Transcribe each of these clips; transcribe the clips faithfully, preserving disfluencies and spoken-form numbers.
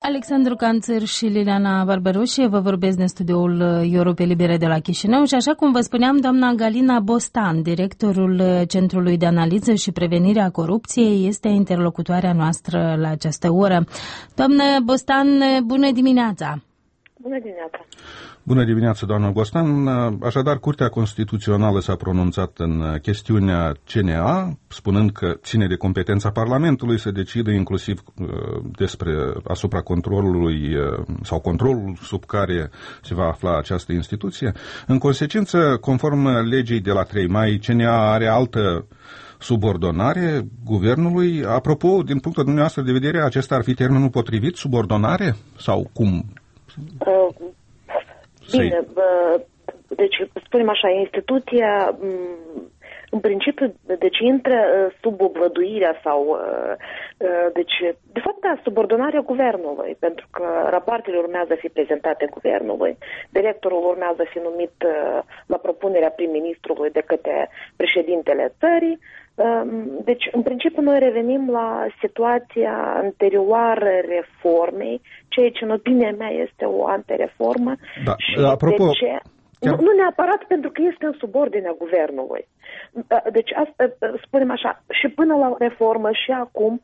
Alexandru Canțăr și Liliana Barbaroșie vă vorbesc din studioul Europe Libere de la Chișinău și așa cum vă spuneam, doamna Galina Bostan, directorul Centrului de Analiză și Prevenire a Corupției, este interlocutoarea noastră la această oră. Doamnă Bostan, bună dimineața! Bună dimineața! Bună dimineața, doamnă Bostan. Așadar, Curtea Constituțională s-a pronunțat în chestiunea C N A, spunând că ține de competența Parlamentului să decidă inclusiv despre asupra controlului sau controlul sub care se va afla această instituție. În consecință, conform legii de la trei mai, C N A are altă subordonare guvernului. Apropo, din punctul dumneavoastră de vedere, acesta ar fi termenul potrivit, subordonare? Sau cum? Uh. Bine, deci spunem așa, instituția în principiu deci intră sub obvăduirea sau deci de fapt da, subordonarea guvernului, pentru că rapoartele urmează să fie prezentate guvernului, directorul urmează să fie numit la propunerea prim-ministrului de către președintele țării. Deci, în principiu, noi revenim la situația anterioară reformei, ceea ce, în opinia mea, este o antireformă. Da. Și Apropo, de ce? Nu, nu neapărat pentru că este în subordinea guvernului. Deci, asta, spunem așa, și până la reformă și acum,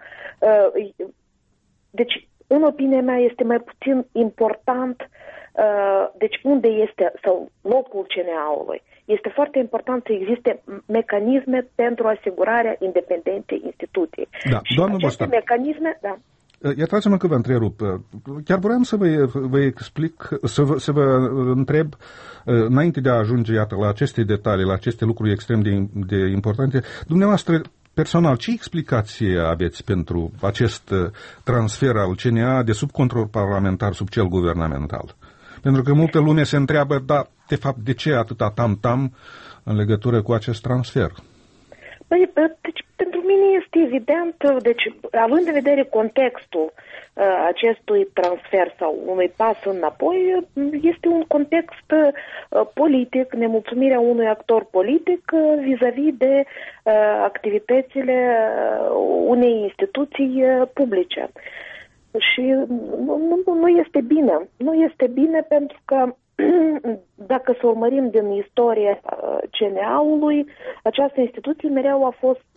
deci, în opinia mea, este mai puțin important deci unde este sau locul C N A-ului. Este foarte important să existe mecanisme pentru asigurarea independenței instituției. Da, și doamnă aceste Bostan, mecanisme, da. Iertați-mă că vă întrerup. Chiar vreau să vă, vă explic, să vă, să vă întreb, înainte de a ajunge, iată, la aceste detalii, la aceste lucruri extrem de, de importante, dumneavoastră, personal, ce explicație aveți pentru acest transfer al C N A de sub control parlamentar sub cel guvernamental? Pentru că multă lume se întreabă, da, de fapt, de ce atâta tam-tam în legătură cu acest transfer? Păi, deci, pentru mine este evident, deci, având în vedere contextul uh, acestui transfer sau unui pas înapoi, este un context uh, politic, nemulțumirea unui actor politic uh, vis-a-vis de uh, activitățile uh, unei instituții uh, publice. Și nu, nu este bine. Nu este bine pentru că dacă să urmărim din istoria C N A-ului, această instituție mereu a fost,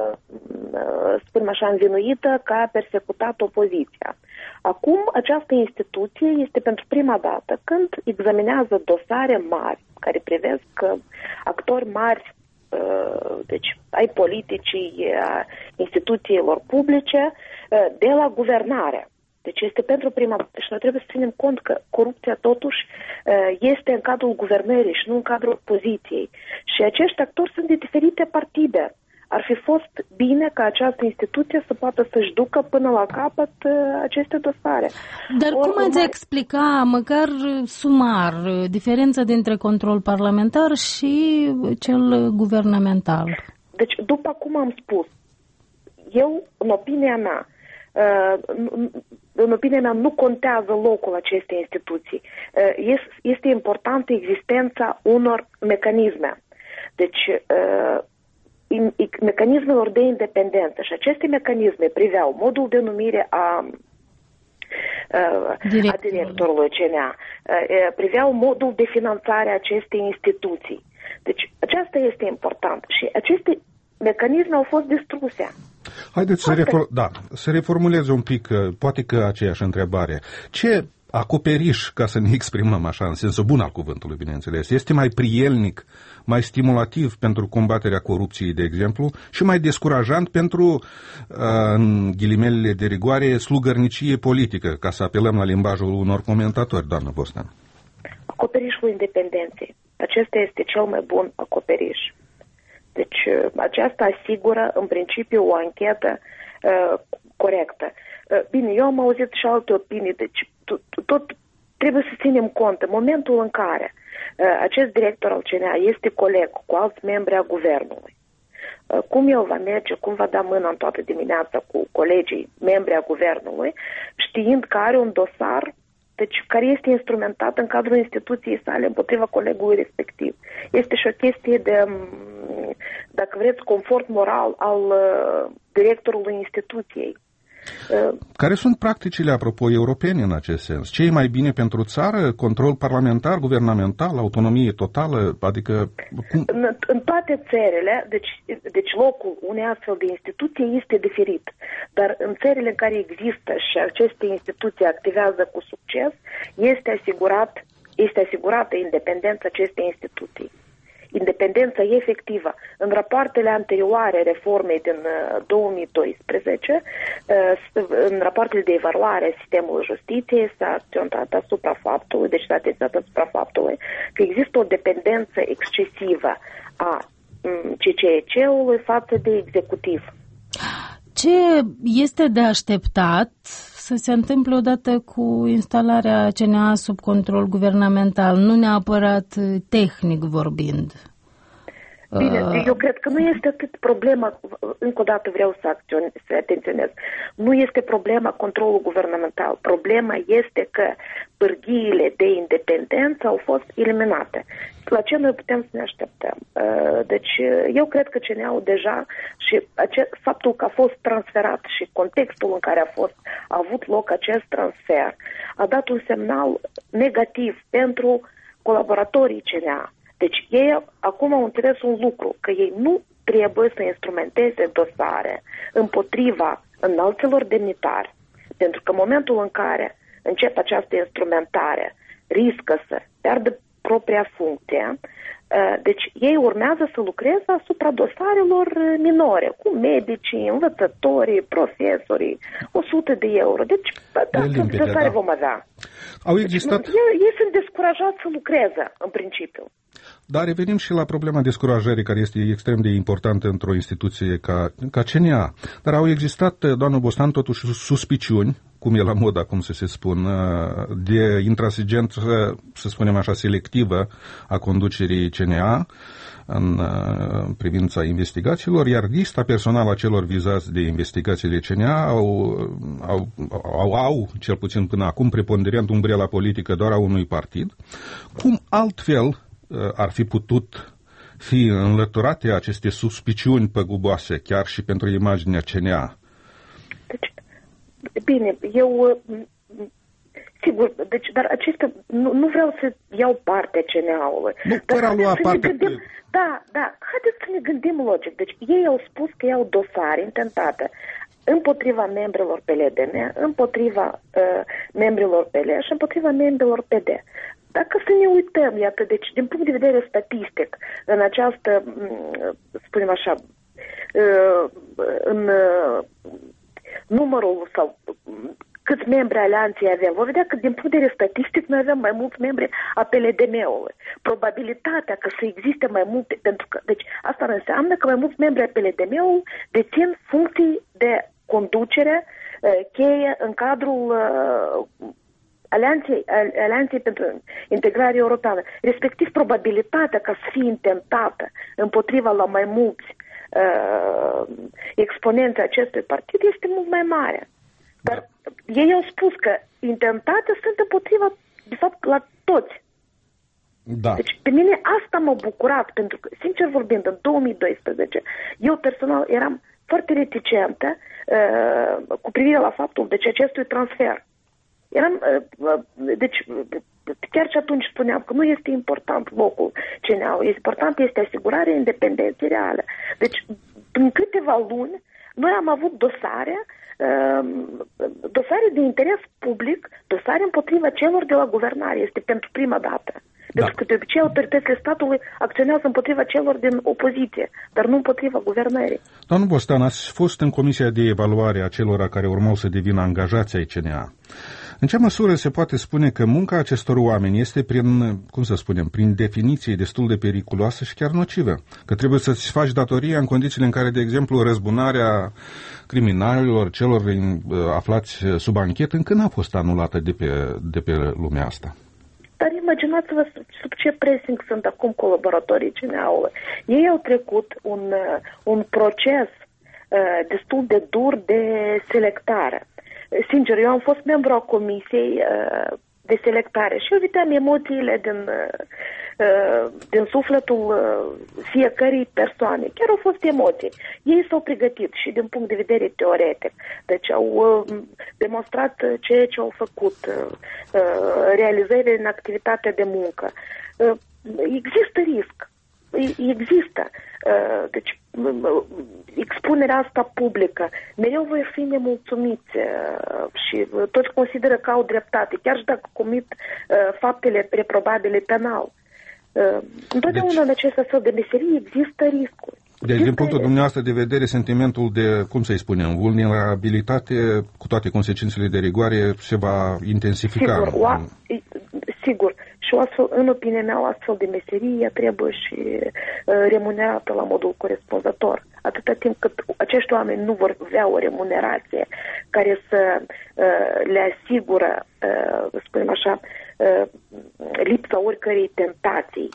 spunem așa, învinuită că a persecutat opoziția. Acum, această instituție este pentru prima dată când examinează dosare mari care privesc actori mari, deci ai politicii, a instituțiilor publice, de la guvernare. Deci este pentru prima dată și noi trebuie să ținem cont că corupția totuși este în cadrul guvernării și nu în cadrul opoziției. Și acești actori sunt de diferite partide. Ar fi fost bine ca această instituție să poată să-și ducă până la capăt aceste dosare. Dar Or, cum ați mai... explica, măcar sumar, diferența dintre control parlamentar și cel guvernamental? Deci, după cum am spus, eu, în opinia mea, în opinia mea, nu contează locul acestei instituții. Este importantă existența unor mecanisme. Deci, mecanismelor de independență. Și aceste mecanisme priveau modul de numire a, a directorului C N A, priveau modul de finanțare a acestei instituții. Deci, aceasta este important. Și aceste mecanisme au fost distruse. Haideți să, refor- da, să reformulez un pic, poate că aceeași întrebare. Ce acoperiș, ca să ne exprimăm așa, în sensul bun al cuvântului, bineînțeles, este mai prielnic, mai stimulativ pentru combaterea corupției, de exemplu, și mai descurajant pentru, în ghilimelele de rigoare, slugărnicie politică, ca să apelăm la limbajul unor comentatori, doamnă Bostan? Acoperișul independenței. Acesta este cel mai bun acoperiș. Deci aceasta asigură, în principiu, o anchetă uh, corectă. Uh, bine, eu am auzit și alte opinii, deci tot, tot trebuie să ținem cont. În momentul în care uh, acest director al C N A este coleg cu alți membri a guvernului, uh, cum el va merge, cum va da mâna în toată dimineața cu colegii membri a guvernului, știind că are un dosar deci care este instrumentat în cadrul instituției sale împotriva colegului respectiv. Este și o chestie de, dacă vreți, confort moral al uh, directorului instituției. Care sunt practicile, apropo, europene în acest sens? Ce e mai bine pentru țară? Control parlamentar, guvernamental, autonomie totală? Adică... Cum? În, în toate țările, deci, deci locul unei astfel de instituții este diferit. Dar în țările în care există și aceste instituții activează cu succes, este asigurat, este asigurată independența acestei instituții. Independența efectivă. În rapoartele anterioare reformei din două mii doisprezece, în rapoartele de evaluare a sistemului justiției s-a acționat asupra faptului, deci s-a atenționat asupra faptului că există o dependență excesivă a C C E C-ului față de executiv. Ce este de așteptat să se întâmple odată cu instalarea C N A sub control guvernamental, nu neapărat tehnic vorbind? Bine, uh... eu cred că nu este atât problema, încă o dată vreau să, acționez, să atenționez, nu este problema controlul guvernamental. Problema este că pârghiile de independență au fost eliminate. La ce noi putem să ne așteptăm? Deci eu cred că C N A-ul deja și acest, faptul că a fost transferat și contextul în care a fost a avut loc acest transfer a dat un semnal negativ pentru colaboratorii C N A. Deci ei acum au înțeles un lucru, că ei nu trebuie să instrumenteze dosare împotriva înalților demnitari, pentru că în momentul în care începe această instrumentare riscă să piardă propria funcție, deci ei urmează să lucreze asupra dosarelor minore, cu medicii, învățătorii, profesorii, o sută de euro. Deci, de dosare da. vom avea. Au existat... Deci, ei, ei sunt descurajați să lucreze, în principiu. Dar revenim și la problema descurajării, care este extrem de importantă într-o instituție ca, ca C N A. Dar au existat, doamnă Bostan, totuși suspiciuni, cum e la mod acum să se spun, de intransigență, să spunem așa, selectivă a conducerii C N A în privința investigațiilor, iar lista personală a celor vizați de investigațiile C N A au, au, au, au, cel puțin până acum, preponderent umbrela politică doar a unui partid. Cum altfel ar fi putut fi înlăturate aceste suspiciuni păguboase, chiar și pentru imaginea C N A? Deci, bine, eu, sigur, deci, dar acestea, nu, nu vreau să iau parte C N A-ului. Nu, fără a lua parte. Gândim, da, da, haideți să ne gândim logic. Deci, ei au spus că iau dosare intentate împotriva membrilor P L D N, împotriva uh, membrilor P L și împotriva membrilor P D. Dacă să ne uităm, iată, deci, din punct de vedere statistic, în această, să spunem așa, în numărul sau câți membri alianței avem, vom vedea că din punct de vedere statistic noi avem mai mulți membri a P L D N-ului. Probabilitatea că să existe mai multe, pentru că, deci asta înseamnă că mai mulți membri a P L D N-ului dețin funcții de conducere cheie în cadrul Alianței, Alianței pentru Integrare Europeană. Respectiv, probabilitatea ca să fie intentată împotriva la mai mulți uh, exponenți acestui partid este mult mai mare. Dar ei au spus că intentate sunt împotriva, de fapt, la toți. Da. Deci, pe mine asta m-a bucurat, pentru că, sincer vorbind, în două mii doisprezece, eu personal eram foarte reticentă uh, cu privire la faptul de ce acestui transfer. Eram, deci, chiar și atunci spuneam că nu este important locul C N A-ului, important este asigurarea independenței reale. Deci, în câteva luni, noi am avut dosare, dosare de interes public, dosare împotriva celor de la guvernare. Este pentru prima dată. Da. Pentru că de obicei autoritățile statului acționează împotriva celor din opoziție, dar nu împotriva guvernării. Doamnă Bostan, ați fost în Comisia de Evaluare a celor care urmau să devină angajați ai C N A. În ce măsură se poate spune că munca acestor oameni este prin, cum să spunem, prin definiție destul de periculoasă și chiar nocivă? Că trebuie să-ți faci datoria în condițiile în care, de exemplu, răzbunarea criminalilor, celor aflați sub anchetă, încă n-a fost anulată de pe, de pe lumea asta. Dar imaginați-vă sub ce pressing sunt acum colaboratorii C N A-ului. Ei au trecut un, un proces uh, destul de dur de selectare. Sincer, eu am fost membru a Comisiei uh, de selectare. Și eu vedeam emoțiile din, din sufletul fiecărei persoane. Chiar au fost emoții. Ei s-au pregătit și din punct de vedere teoretic. Deci au demonstrat ceea ce au făcut, realizările în activitatea de muncă. Există risc. Există. Deci, expunerea asta publică, mereu vor fi nemulțumiți și toți consideră că au dreptate, chiar și dacă comit faptele reprobabile penal. Întotdeauna deci, în acest fel de meserii există riscuri. Deci, din punctul dumneavoastră de vedere, sentimentul de, cum să-i spunem, vulnerabilitate, cu toate consecințele de rigoare, se va intensifica. Sigur, o, sigur. Și o astfel, în opinia mea, o astfel de meserie trebuie și uh, remunerată la modul corespunzător. Atâta timp cât acești oameni nu vor avea o remunerație care să uh, le asigură, uh, spunem așa, uh, lipsa oricărei tentații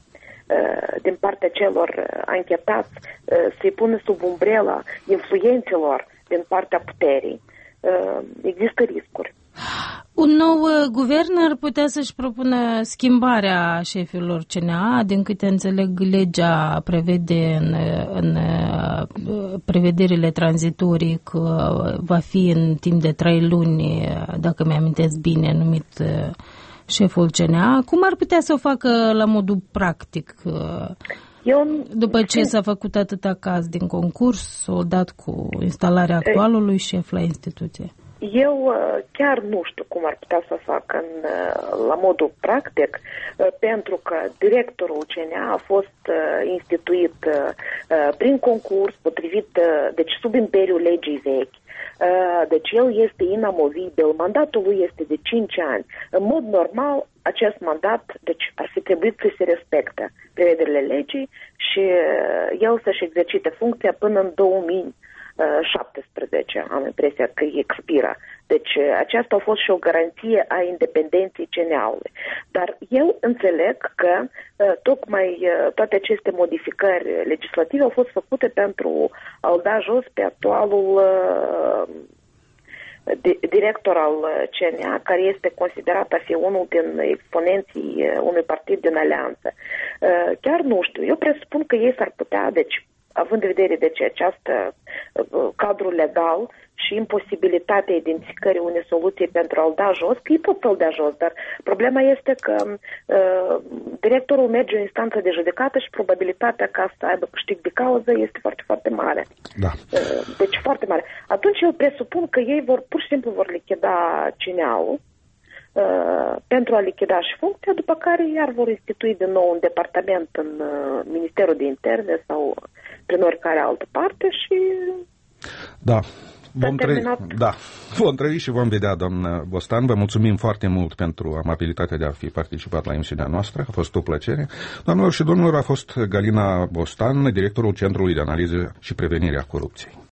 din partea celor anchetați, se pune sub umbrela influențelor din partea puterii, există riscuri. Un nou guvern ar putea să-și propună schimbarea șefilor C N A, din câte înțeleg legea prevede în, în prevederile tranzitorii că va fi în timp de trei luni, dacă mi-amintesc bine, numit șeful C N A. Cum ar putea să o facă la modul practic? Eu, după ce s-a făcut atâta caz din concurs, s-a dat cu instalarea actualului șef la instituție? Eu chiar nu știu cum ar putea să facă în, la modul practic, pentru că directorul C N A a fost instituit prin concurs, potrivit, deci sub imperiul legii vechi. Deci el este inamovibil, mandatul lui este de cinci ani. În mod normal, acest mandat, deci ar fi trebuit să se respecte prevederile legii și el să-și exercite funcția până în două mii șaptesprezece, am impresia că expiră. Deci aceasta a fost și o garanție a independenței C N A-ului. Dar eu înțeleg că tocmai toate aceste modificări legislative au fost făcute pentru a-l da jos pe actualul director al C N A, care este considerat a fi unul din exponenții unui partid din alianță. Chiar nu știu. Eu presupun că ei s-ar putea, deci având în vedere de ce această cadru legal și imposibilitatea identificării unei soluții pentru a-l da jos, că ei pot să-l dea jos, dar problema este că uh, directorul merge în instanță de judecată și probabilitatea ca să aibă câștig de cauză este foarte, foarte mare. Da. Uh, deci foarte mare. Atunci eu presupun că ei vor, pur și simplu vor lichida C N A-ul uh, pentru a lichida și funcția, după care iar vor institui din nou un departament în uh, Ministerul de Interne sau prin oricare altă parte și... Da. Vom trăi, da, vom trăi și vom vedea, doamnă Bostan. Vă mulțumim foarte mult pentru amabilitatea de a fi participat la emisiunea noastră. A fost o plăcere. Doamnelor și domnilor, a fost Galina Bostan, directorul Centrului de Analiză și Prevenire a Corupției.